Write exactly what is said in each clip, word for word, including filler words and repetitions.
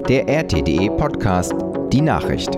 Der R T D E Podcast Die Nachricht.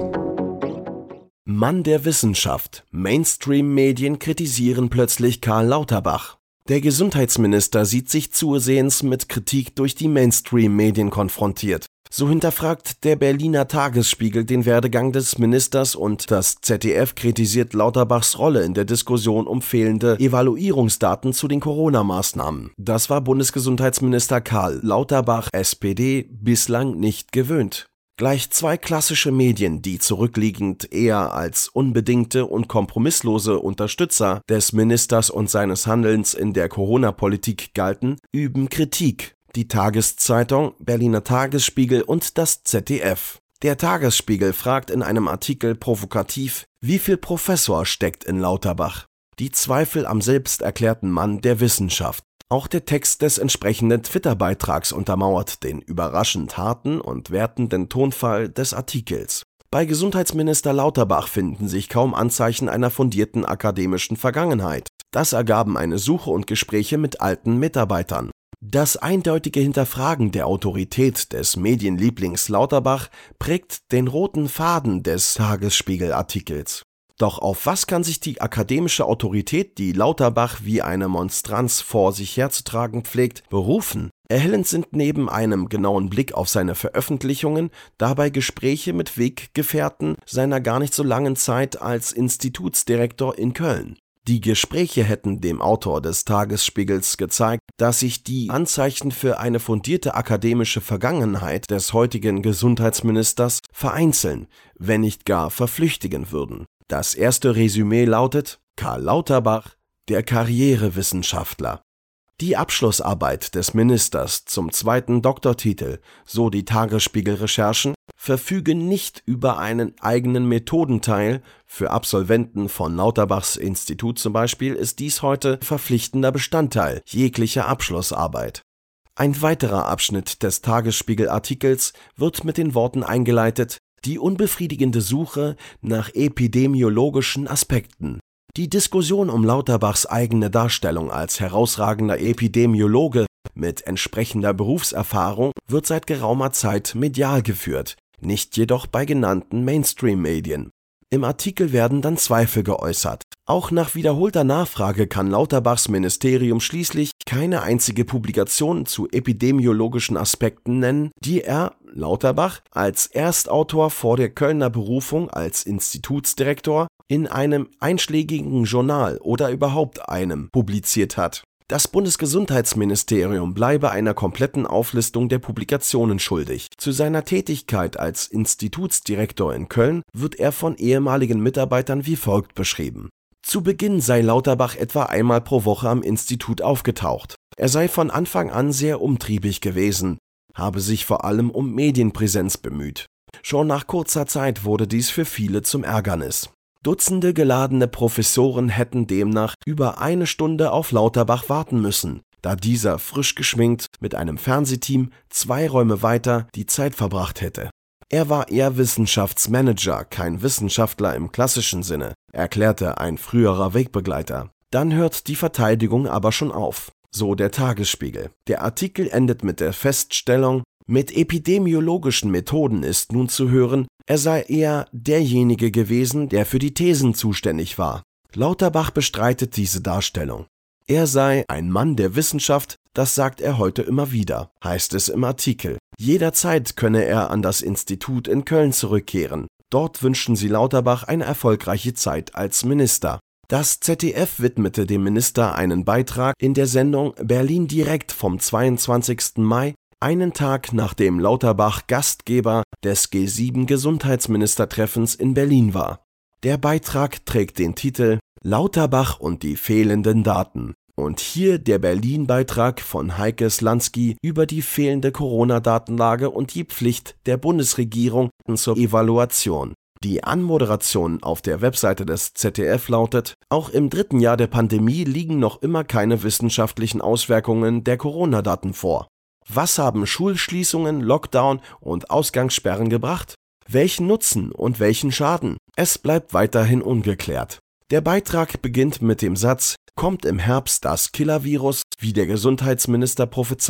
Mann der Wissenschaft. Mainstream-Medien kritisieren plötzlich Karl Lauterbach. Der Gesundheitsminister sieht sich zusehends mit Kritik durch die Mainstream-Medien konfrontiert. So hinterfragt der Berliner Tagesspiegel den Werdegang des Ministers und das Z D F kritisiert Lauterbachs Rolle in der Diskussion um fehlende Evaluierungsdaten zu den Corona-Maßnahmen. Das war Bundesgesundheitsminister Karl Lauterbach, S P D, bislang nicht gewöhnt. Gleich zwei klassische Medien, die zurückliegend eher als unbedingte und kompromisslose Unterstützer des Ministers und seines Handelns in der Corona-Politik galten, üben Kritik. Die Tageszeitung, Berliner Tagesspiegel und das Z D F. Der Tagesspiegel fragt in einem Artikel provokativ, wie viel Professor steckt in Lauterbach? Die Zweifel am selbsterklärten Mann der Wissenschaft. Auch der Text des entsprechenden Twitter-Beitrags untermauert den überraschend harten und wertenden Tonfall des Artikels. Bei Gesundheitsminister Lauterbach finden sich kaum Anzeichen einer fundierten akademischen Vergangenheit. Das ergaben eine Suche und Gespräche mit alten Mitarbeitern. Das eindeutige Hinterfragen der Autorität des Medienlieblings Lauterbach prägt den roten Faden des Tagesspiegel-Artikels. Doch auf was kann sich die akademische Autorität, die Lauterbach wie eine Monstranz vor sich herzutragen pflegt, berufen? Erhellend sind neben einem genauen Blick auf seine Veröffentlichungen dabei Gespräche mit Weggefährten seiner gar nicht so langen Zeit als Institutsdirektor in Köln. Die Gespräche hätten dem Autor des Tagesspiegels gezeigt, dass sich die Anzeichen für eine fundierte akademische Vergangenheit des heutigen Gesundheitsministers vereinzeln, wenn nicht gar verflüchtigen würden. Das erste Resümee lautet: Karl Lauterbach, der Karrierewissenschaftler. Die Abschlussarbeit des Ministers zum zweiten Doktortitel, so die Tagesspiegel-Recherchen, verfügen nicht über einen eigenen Methodenteil. Für Absolventen von Lauterbachs Institut zum Beispiel ist dies heute verpflichtender Bestandteil jeglicher Abschlussarbeit. Ein weiterer Abschnitt des Tagesspiegel-Artikels wird mit den Worten eingeleitet: Die unbefriedigende Suche nach epidemiologischen Aspekten. Die Diskussion um Lauterbachs eigene Darstellung als herausragender Epidemiologe mit entsprechender Berufserfahrung wird seit geraumer Zeit medial geführt, nicht jedoch bei genannten Mainstream-Medien. Im Artikel werden dann Zweifel geäußert. Auch nach wiederholter Nachfrage kann Lauterbachs Ministerium schließlich keine einzige Publikation zu epidemiologischen Aspekten nennen, die er, Lauterbach, als Erstautor vor der Kölner Berufung als Institutsdirektor in einem einschlägigen Journal oder überhaupt einem publiziert hat. Das Bundesgesundheitsministerium bleibe einer kompletten Auflistung der Publikationen schuldig. Zu seiner Tätigkeit als Institutsdirektor in Köln wird er von ehemaligen Mitarbeitern wie folgt beschrieben. Zu Beginn sei Lauterbach etwa einmal pro Woche am Institut aufgetaucht. Er sei von Anfang an sehr umtriebig gewesen, habe sich vor allem um Medienpräsenz bemüht. Schon nach kurzer Zeit wurde dies für viele zum Ärgernis. Dutzende geladene Professoren hätten demnach über eine Stunde auf Lauterbach warten müssen, da dieser frisch geschminkt mit einem Fernsehteam zwei Räume weiter die Zeit verbracht hätte. Er war eher Wissenschaftsmanager, kein Wissenschaftler im klassischen Sinne, erklärte ein früherer Wegbegleiter. Dann hört die Verteidigung aber schon auf, so der Tagesspiegel. Der Artikel endet mit der Feststellung: Mit epidemiologischen Methoden ist nun zu hören, er sei eher derjenige gewesen, der für die Thesen zuständig war. Lauterbach bestreitet diese Darstellung. Er sei ein Mann der Wissenschaft, das sagt er heute immer wieder, heißt es im Artikel. Jederzeit könne er an das Institut in Köln zurückkehren. Dort wünschen sie Lauterbach eine erfolgreiche Zeit als Minister. Das Z D F widmete dem Minister einen Beitrag in der Sendung Berlin direkt vom zweiundzwanzigsten Mai, einen Tag nachdem Lauterbach Gastgeber des G sieben Gesundheitsministertreffens in Berlin war. Der Beitrag trägt den Titel Lauterbach und die fehlenden Daten. Und hier der Berlin-Beitrag von Heike Slansky über die fehlende Corona-Datenlage und die Pflicht der Bundesregierung zur Evaluation. Die Anmoderation auf der Webseite des Z D F lautet: Auch im dritten Jahr der Pandemie liegen noch immer keine wissenschaftlichen Auswirkungen der Corona-Daten vor. Was haben Schulschließungen, Lockdown und Ausgangssperren gebracht? Welchen Nutzen und welchen Schaden? Es bleibt weiterhin ungeklärt. Der Beitrag beginnt mit dem Satz: Kommt im Herbst das Killer-Virus, wie der Gesundheitsminister prophezeit?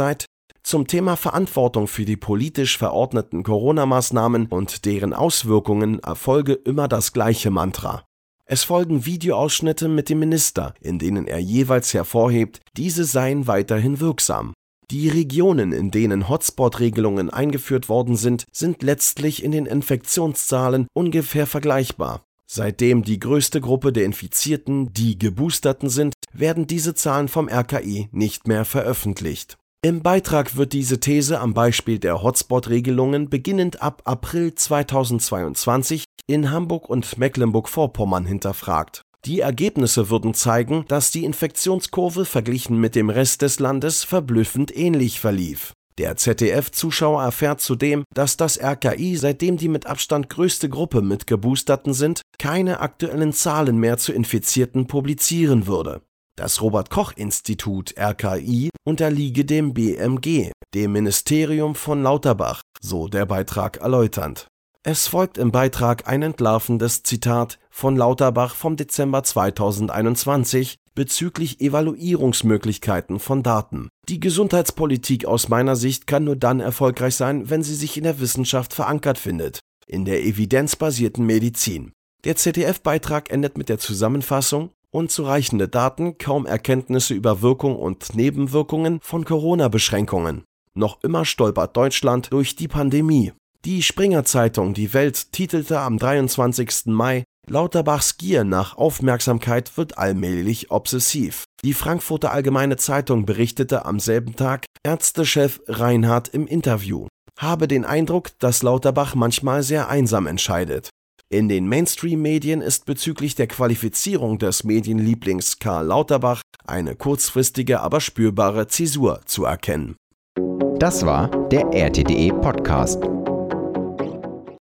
Zum Thema Verantwortung für die politisch verordneten Corona-Maßnahmen und deren Auswirkungen erfolge immer das gleiche Mantra. Es folgen Videoausschnitte mit dem Minister, in denen er jeweils hervorhebt, diese seien weiterhin wirksam. Die Regionen, in denen Hotspot-Regelungen eingeführt worden sind, sind letztlich in den Infektionszahlen ungefähr vergleichbar. Seitdem die größte Gruppe der Infizierten die Geboosterten sind, werden diese Zahlen vom R K I nicht mehr veröffentlicht. Im Beitrag wird diese These am Beispiel der Hotspot-Regelungen beginnend ab April zweitausendzweiundzwanzig in Hamburg und Mecklenburg-Vorpommern hinterfragt. Die Ergebnisse würden zeigen, dass die Infektionskurve verglichen mit dem Rest des Landes verblüffend ähnlich verlief. Der Z D F-Zuschauer erfährt zudem, dass das R K I, seitdem die mit Abstand größte Gruppe mit Geboosterten sind, keine aktuellen Zahlen mehr zu Infizierten publizieren würde. Das Robert-Koch-Institut R K I unterliege dem B M G, dem Ministerium von Lauterbach, so der Beitrag erläuternd. Es folgt im Beitrag ein entlarvendes Zitat von Lauterbach vom Dezember zweitausendeinundzwanzig bezüglich Evaluierungsmöglichkeiten von Daten. Die Gesundheitspolitik aus meiner Sicht kann nur dann erfolgreich sein, wenn sie sich in der Wissenschaft verankert findet, in der evidenzbasierten Medizin. Der Z D F-Beitrag endet mit der Zusammenfassung: unzureichende Daten, kaum Erkenntnisse über Wirkung und Nebenwirkungen von Corona-Beschränkungen. Noch immer stolpert Deutschland durch die Pandemie. Die Springer-Zeitung Die Welt titelte am dreiundzwanzigsten Mai: Lauterbachs Gier nach Aufmerksamkeit wird allmählich obsessiv. Die Frankfurter Allgemeine Zeitung berichtete am selben Tag: Ärztechef Reinhardt im Interview habe den Eindruck, dass Lauterbach manchmal sehr einsam entscheidet. In den Mainstream-Medien ist bezüglich der Qualifizierung des Medienlieblings Karl Lauterbach eine kurzfristige, aber spürbare Zäsur zu erkennen. Das war der R T D E Podcast.